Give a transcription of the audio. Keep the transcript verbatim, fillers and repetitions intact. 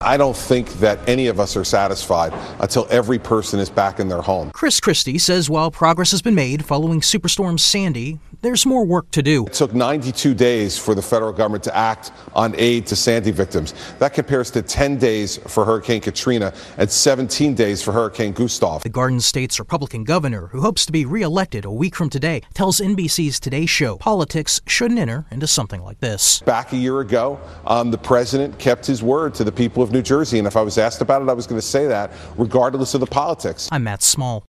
I don't think that any of us are satisfied until every person is back in their home. Chris Christie says while progress has been made following Superstorm Sandy, there's more work to do. It took ninety-two days for the federal government to act on aid to Sandy victims. That compares to ten days for Hurricane Katrina and seventeen days for Hurricane Gustav. The Garden State's Republican governor, who hopes to be reelected a week from today, tells N B C's Today Show politics shouldn't enter into something like this. Back a year ago, um, the president kept his word to the people of New Jersey, and if I was asked about it, I was going to say that regardless of the politics. I'm Matt Small.